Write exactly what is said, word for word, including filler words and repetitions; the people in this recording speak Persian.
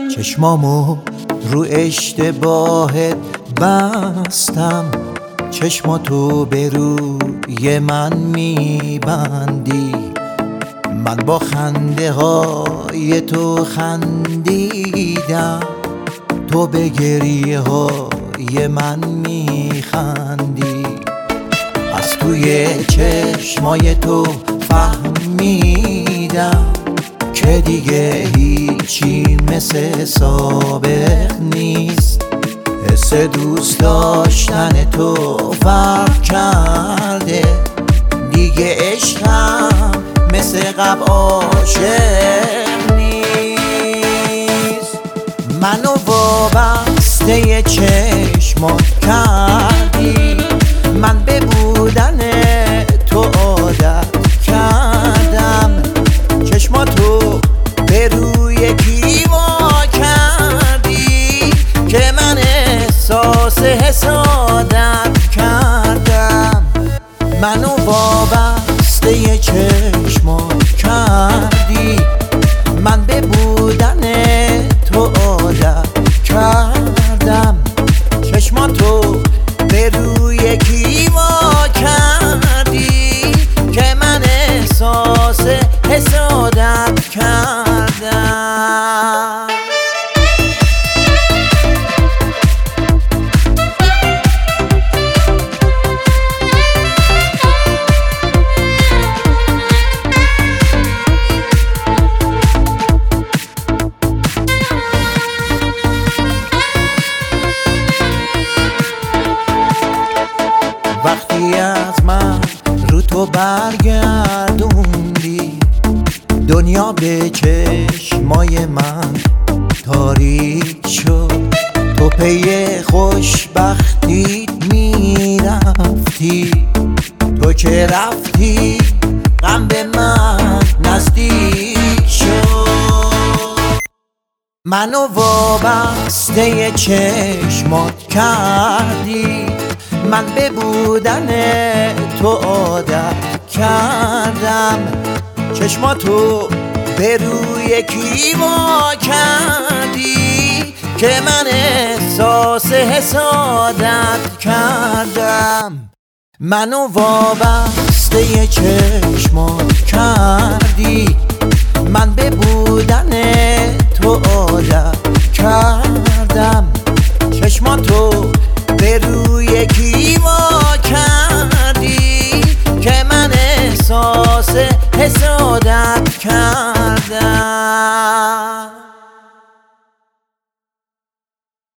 چشمامو رو اشتباهت بستم، چشماتو به روی من میبندی. من با خنده های تو خندیدم، تو به گریه های من میخندی. از توی چشمای تو فهمیدم که دیگه هیچی مثل سابق نیست. حس دوست داشتن تو فرق کرده، دیگه عشقم مثل قبل عاشق نیست. منو وابسته چشمات کردی، من به بودن تو عادت کردم. چشماتو به روی کیوا کردی که من احساس حسادت کردم. منو وابسته چشمات کردی، من به بودن تو عادت کردم. چشماتو به روی کیوا کردی که من احساس حسادت کردم. وقتی از من رو تو برگردوندی، دنیا به چشمای من تاریک شد. تو پی خوشبختیت میرفتی، تو که رفتی غم به من نزدیک شد. منو وابسته چشمات کردی، من به بودن تو عادت کردم. چشماتو به روی کیوا کردی که من احساس حسادت کردم. منو وابسته چشمات کردی، من به بودن تو عادت کردم. چشماتو به روی کیوا کردی که من احساس حسادت کردم.